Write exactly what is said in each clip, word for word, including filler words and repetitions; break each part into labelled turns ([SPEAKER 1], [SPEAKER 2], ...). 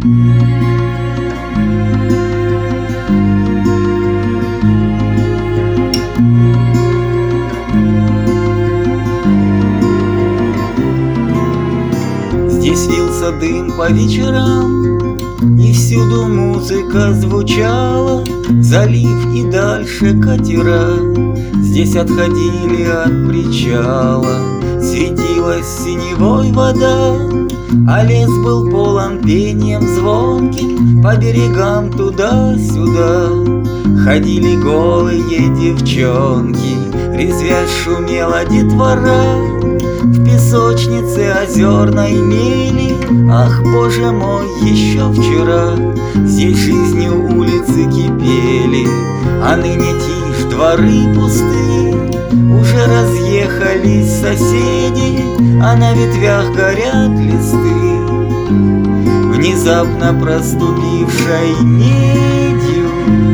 [SPEAKER 1] Здесь вился дым по вечерам, и всюду музыка звучала, залив и дальше катера здесь отходили от причала. Светилась синевой вода, а лес был полон пением звонким. По берегам туда-сюда ходили голые девчонки, резвясь шумела детвора в песочнице озерной мели. Ах, боже мой, еще вчера здесь жизнью улицы кипели, а ныне тишь, дворы пусты, уже разъехались соседи, а на ветвях горят листы, внезапно проступившей медью.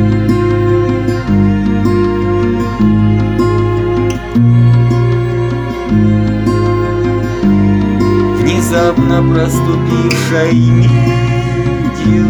[SPEAKER 1] Внезапно проступившей медью.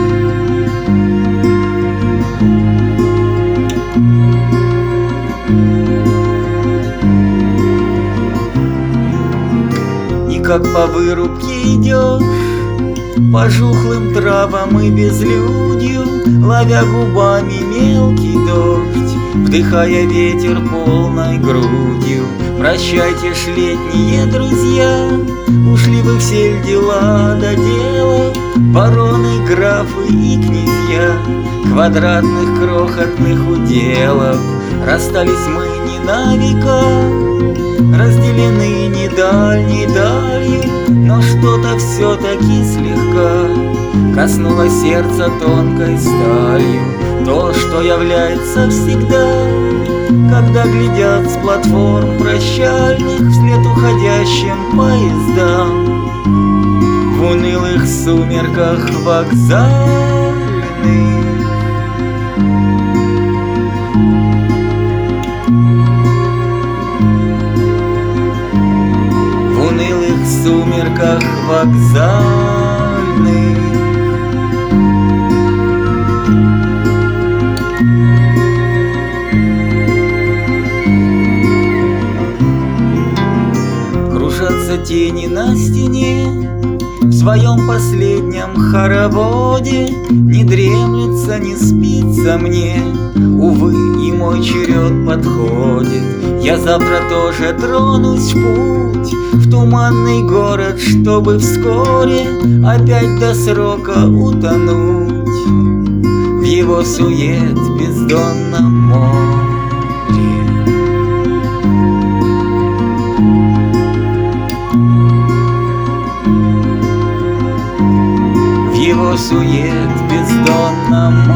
[SPEAKER 1] И как по вырубке идешь, по жухлым травам и безлюдью, ловя губами мелкий дождь, вдыхая ветер полной грудью. Прощайте ж, летние друзья, ушли вы все дела до дела, бароны, графы и князья квадратных крохотных уделов. Расстались мы не на века, разделены не дальней далью, но что-то все-таки слегка коснулось сердца тонкой сталью. То, что является всегда, когда глядят с платформ прощальных вслед уходящим поездам в унылых сумерках вокзальных. В унылых сумерках вокзальных. Кружатся тени на стене в своем последнем хороводе, не дремлется, не спится мне, увы, и мой черед подходит. Я завтра тоже тронусь в путь в туманный город, чтобы вскоре опять до срока утонуть в его сует бездонном море. В его сует бездонном